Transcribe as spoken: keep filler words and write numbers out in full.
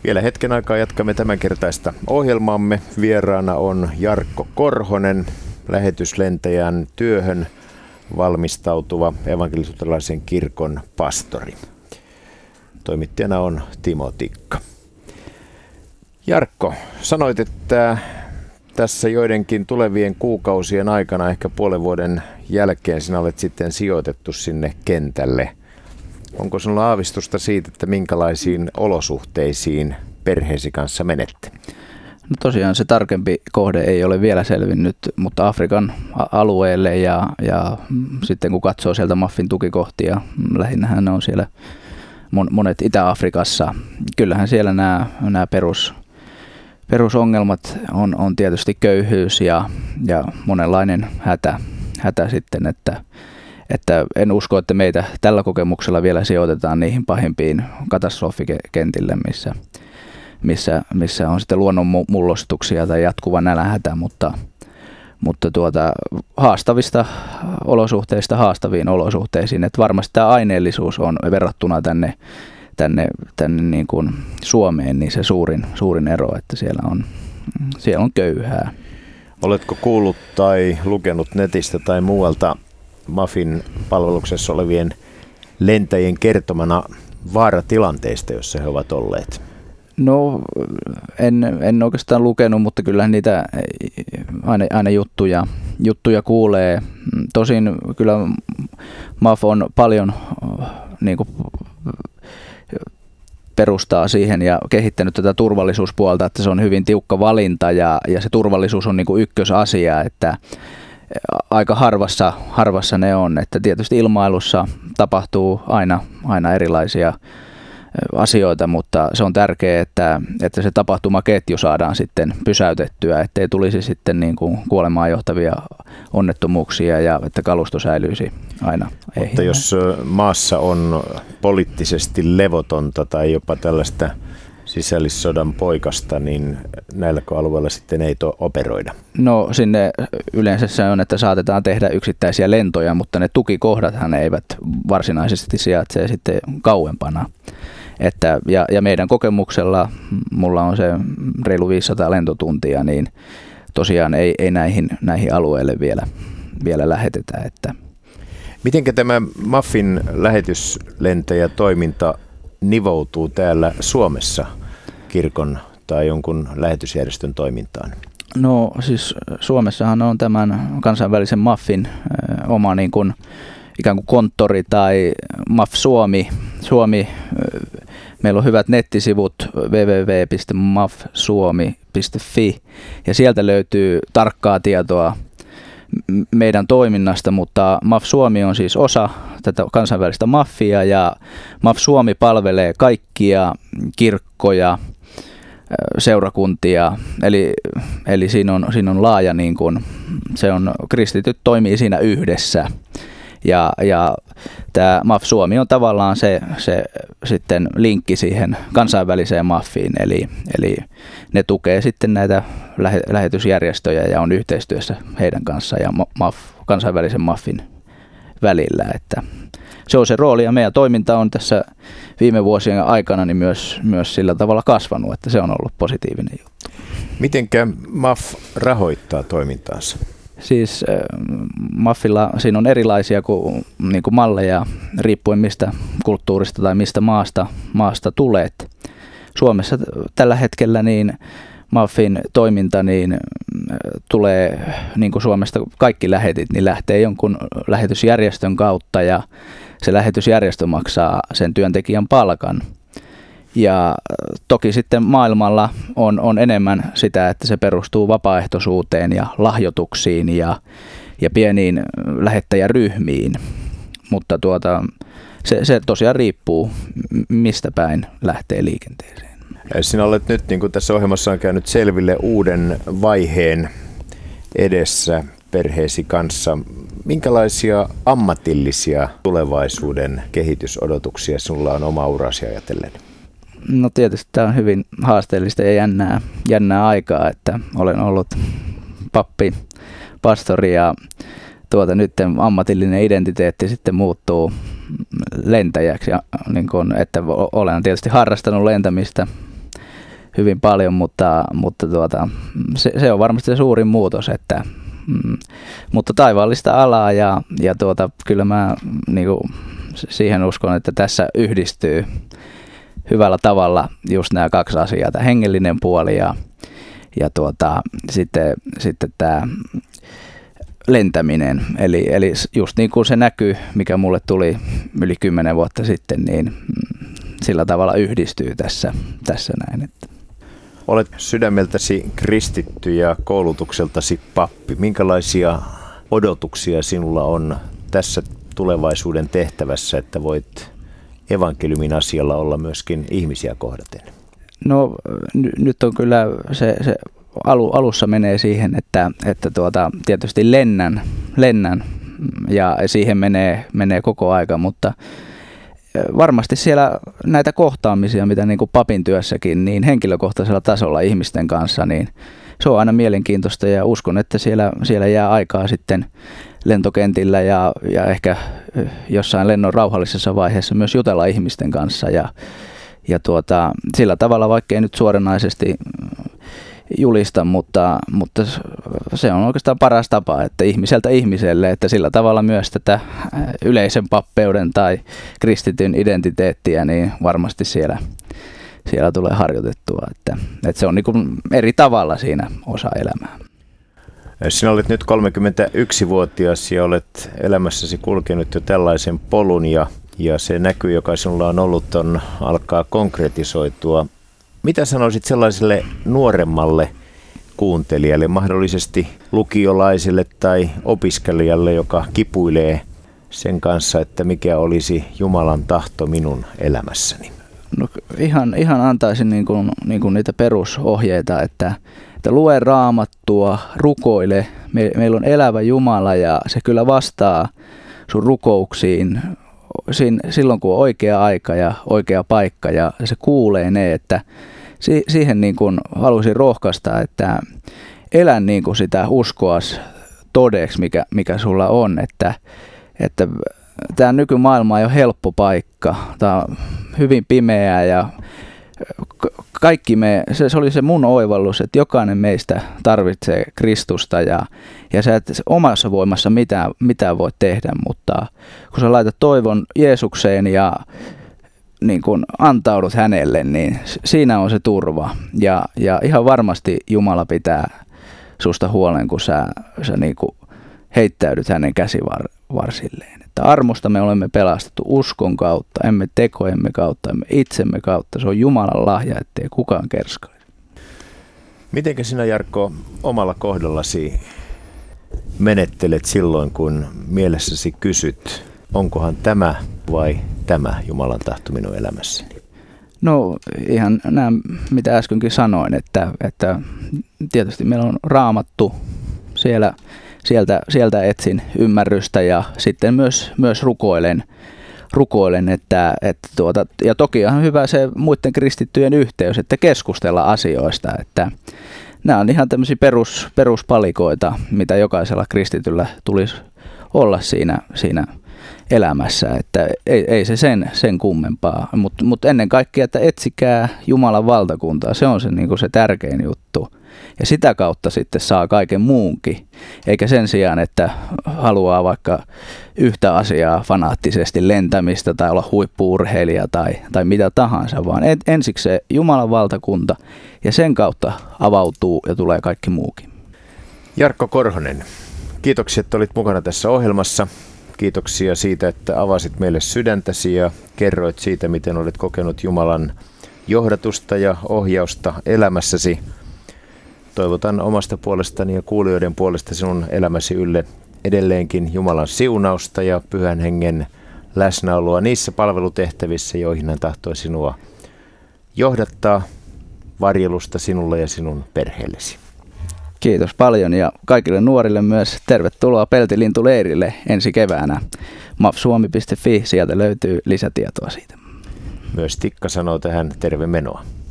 Vielä hetken aikaa jatkamme tämänkertaista ohjelmaamme. Vieraana on Jarkko Korhonen, lähetyslentäjän työhön valmistautuva evankelis-luterilaisen kirkon pastori. Toimittajana on Timo Tikka. Jarkko, sanoit, että tässä joidenkin tulevien kuukausien aikana, ehkä puolen vuoden jälkeen, sinä olet sitten sijoitettu sinne kentälle. Onko sinulla aavistusta siitä, että minkälaisiin olosuhteisiin perheesi kanssa menette? No tosiaan se tarkempi kohde ei ole vielä selvinnyt, mutta Afrikan alueelle ja, ja sitten kun katsoo sieltä MAFin tukikohtia, lähinnähän ne on siellä monet Itä-Afrikassa. Kyllähän siellä nämä, nämä perus, perusongelmat on, on tietysti köyhyys ja, ja monenlainen hätä, hätä sitten, että Että en usko, että meitä tällä kokemuksella vielä sijoitetaan niihin pahimpiin katastrofikentille, missä, missä, missä on sitten luonnonmullistuksia tai jatkuva nälänhätä, mutta, mutta tuota, haastavista olosuhteista haastaviin olosuhteisiin. Että varmasti tämä aineellisuus on verrattuna tänne, tänne, tänne niin kuin Suomeen niin se suurin, suurin ero, että siellä on, siellä on köyhää. Oletko kuullut tai lukenut netistä tai muualta MAFin palveluksessa olevien lentäjien kertomana vaaratilanteista, joissa he ovat olleet? No en, en oikeastaan lukenut, mutta kyllähän niitä aina, aina juttuja, juttuja kuulee. Tosin kyllä MAF on paljon niin kuin, perustaa siihen ja kehittänyt tätä turvallisuuspuolta, että se on hyvin tiukka valinta ja, ja se turvallisuus on niin kuin ykkösasia, että aika harvassa, harvassa ne on, että tietysti ilmailussa tapahtuu aina, aina erilaisia asioita, mutta se on tärkeää, että, että se tapahtumaketju saadaan sitten pysäytettyä, ettei tulisi sitten niin kuin kuolemaan johtavia onnettomuuksia ja että kalusto säilyisi aina. Mutta jos maassa on poliittisesti levotonta tai jopa tällaista sisällissodan poikasta, niin näilläkö alueilla sitten ei to operoida? No sinne yleensä se on, että saatetaan tehdä yksittäisiä lentoja, mutta ne tukikohdathan eivät varsinaisesti sijaitse sitten kauempana. Että, ja, ja meidän kokemuksella, mulla on se reilu viisisataa lentotuntia, niin tosiaan ei, ei näihin, näihin alueille vielä, vielä lähetetä. Että. Mitenkä tämä MAFin lähetyslentäjätoiminta nivoutuu täällä Suomessa kirkon tai jonkun lähetysjärjestön toimintaan? No siis Suomessahan on tämän kansainvälisen MAFin äh, oma niin kuin, ikään kuin konttori tai MAF Suomi. Suomi äh, meillä on hyvät nettisivut double-u double-u double-u piste maf suomi piste fi ja sieltä löytyy tarkkaa tietoa meidän toiminnasta, mutta MAF Suomi on siis osa tätä kansainvälistä MAFia ja MAF Suomi palvelee kaikkia kirkkoja, seurakuntia, eli, eli siinä, on, siinä on laaja, niin kuin, se on, kristityt toimii siinä yhdessä ja, ja tämä MAF Suomi on tavallaan se, se sitten linkki siihen kansainväliseen MAFiin, eli, eli ne tukee sitten näitä lähetysjärjestöjä ja on yhteistyössä heidän kanssa ja MAF, kansainvälisen MAFin välillä, että se on se rooli ja meidän toiminta on tässä viime vuosien aikana niin myös, myös sillä tavalla kasvanut, että se on ollut positiivinen juttu. Mitenkä MAF rahoittaa toimintaansa? Siis MAFilla siinä on erilaisia kuin, niin kuin malleja riippuen mistä kulttuurista tai mistä maasta, maasta tulet. Suomessa tällä hetkellä niin MAFin toiminta niin tulee, niin kuin Suomesta kaikki lähetit, niin lähtee jonkun lähetysjärjestön kautta ja se lähetysjärjestö maksaa sen työntekijän palkan. Ja toki sitten maailmalla on, on enemmän sitä, että se perustuu vapaaehtoisuuteen ja lahjoituksiin ja, ja pieniin lähettäjäryhmiin, mutta tuota, se, se tosiaan riippuu, mistä päin lähtee liikenteeseen. Sinä olet nyt, niin kuin tässä ohjelmassa on käynyt selville, uuden vaiheen edessä perheesi kanssa. Minkälaisia ammatillisia tulevaisuuden kehitysodotuksia sinulla on oma urasi ajatellen? No tietysti tämä on hyvin haasteellista ja jännää, jännää aikaa, että olen ollut pappi, pastori ja tuota, nyt ammatillinen identiteetti sitten muuttuu lentäjäksi. Ja, niin kun, että olen tietysti harrastanut lentämistä hyvin paljon, mutta, mutta tuota, se, se on varmasti se suurin muutos, että mm, mutta taivaallista alaa ja, ja tuota, kyllä mä niin kuin, siihen uskon, että tässä yhdistyy hyvällä tavalla just nämä kaksi asiaa, tämä hengellinen puoli ja, ja tuota, sitten, sitten tämä lentäminen. Eli, eli just niin kuin se näkyy, mikä mulle tuli yli kymmenen vuotta sitten, niin sillä tavalla yhdistyy tässä, tässä näin. Että. Olet sydämeltäsi kristitty ja koulutukseltasi pappi. Minkälaisia odotuksia sinulla on tässä tulevaisuuden tehtävässä, että voit evankeliumin asialla olla myöskin ihmisiä kohdaten? No n- nyt on kyllä se, se alu, alussa menee siihen, että, että tuota, tietysti lennän, lennän ja siihen menee, menee koko aika, mutta varmasti siellä näitä kohtaamisia, mitä niin kuin papin työssäkin, niin henkilökohtaisella tasolla ihmisten kanssa, niin se on aina mielenkiintoista ja uskon, että siellä, siellä jää aikaa sitten lentokentillä ja, ja ehkä jossain lennon rauhallisessa vaiheessa myös jutella ihmisten kanssa ja, ja tuota, sillä tavalla, vaikka ei nyt suoranaisesti julista, mutta, mutta se on oikeastaan paras tapa, että ihmiseltä ihmiselle, että sillä tavalla myös tätä yleisen pappeuden tai kristityn identiteettiä, niin varmasti siellä, siellä tulee harjoitettua, että, että se on niin kuin eri tavalla siinä osa elämää. Sinä olet nyt kolmekymmentäyksivuotias ja olet elämässäsi kulkenut jo tällaisen polun ja, ja se näky, joka sinulla on ollut, on, alkaa konkretisoitua. Mitä sanoisit sellaiselle nuoremmalle kuuntelijalle, mahdollisesti lukiolaiselle tai opiskelijalle, joka kipuilee sen kanssa, että mikä olisi Jumalan tahto minun elämässäni? No, ihan, ihan antaisin niin kuin, niin kuin niitä perusohjeita, että, että lue Raamattua, rukoile. Me, meillä on elävä Jumala ja se kyllä vastaa sun rukouksiin Siin, silloin, kun on oikea aika ja oikea paikka ja se kuulee ne, että si, siihen niin kuin haluaisin rohkaista, että elä niin kuin sitä uskoas todeksi, mikä, mikä sulla on, että, että tämä nykymaailma ei ole helppo paikka, tämä on hyvin pimeää ja kaikki me, se, se oli se mun oivallus, että jokainen meistä tarvitsee Kristusta ja, ja sä et omassa voimassa mitään, mitään voi tehdä, mutta kun sä laitat toivon Jeesukseen ja niin kun antaudut hänelle, niin siinä on se turva ja, ja ihan varmasti Jumala pitää susta huolen, kun sä, sä niin kun heittäydyt hänen käsivarsilleen. Että armosta me olemme pelastettu uskon kautta, emme tekojemme kautta, emme itsemme kautta. Se on Jumalan lahja, ettei kukaan kerskaisi. Mitenkä sinä, Jarkko, omalla kohdallasi menettelet silloin, kun mielessäsi kysyt, onkohan tämä vai tämä Jumalan tahto minun elämässäni? No ihan nämä, mitä äskenkin sanoin, että, että tietysti meillä on Raamattu siellä. Sieltä, sieltä etsin ymmärrystä ja sitten myös, myös rukoilen, rukoilen että, että tuota, ja toki on hyvä se muiden kristittyjen yhteys, että keskustella asioista, että nämä on ihan tämmöisiä perus, peruspalikoita, mitä jokaisella kristityllä tulisi olla siinä, siinä elämässä, että ei, ei se sen, sen kummempaa, mutta mut ennen kaikkea, että etsikää Jumalan valtakuntaa, se on se, niin kuin se tärkein juttu. Ja sitä kautta sitten saa kaiken muunkin, eikä sen sijaan, että haluaa vaikka yhtä asiaa fanaattisesti lentämistä tai olla huippu-urheilija tai, tai mitä tahansa, vaan ensiksi se Jumalan valtakunta ja sen kautta avautuu ja tulee kaikki muukin. Jarkko Korhonen, kiitoksia, että olit mukana tässä ohjelmassa. Kiitoksia siitä, että avasit meille sydäntäsi ja kerroit siitä, miten olet kokenut Jumalan johdatusta ja ohjausta elämässäsi. Toivotan omasta puolestani ja kuulijoiden puolesta sinun elämäsi ylle edelleenkin Jumalan siunausta ja Pyhän Hengen läsnäoloa niissä palvelutehtävissä, joihin hän tahtoi sinua johdattaa, varjelusta sinulle ja sinun perheellesi. Kiitos paljon ja kaikille nuorille myös tervetuloa Peltilintuleirille ensi keväänä. mapsuomi piste fi, sieltä löytyy lisätietoa siitä. Myös Tikka sanoo tähän terve menoa.